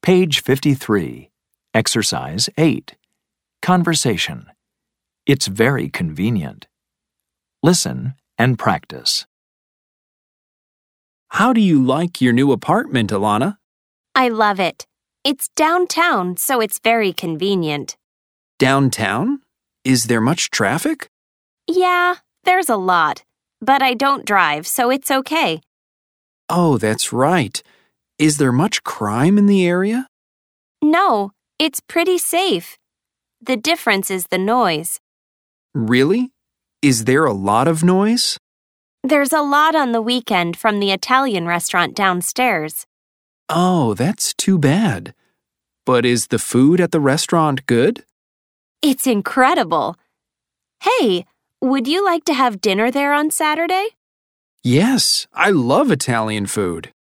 Page 53. Exercise 8. Conversation. It's very convenient. Listen and practice. How do you like your new apartment, Alana? I love it. It's downtown, so it's very convenient. Downtown? Is there much traffic? Yeah, there's a lot. But I don't drive, so it's okay. Oh, that's right. Is there much crime in the area? No, it's pretty safe. The difference is the noise. Really? Is there a lot of noise? There's a lot on the weekend from the Italian restaurant downstairs. Oh, that's too bad. But is the food at the restaurant good? It's incredible. Hey, would you like to have dinner there on Saturday? Yes, I love Italian food.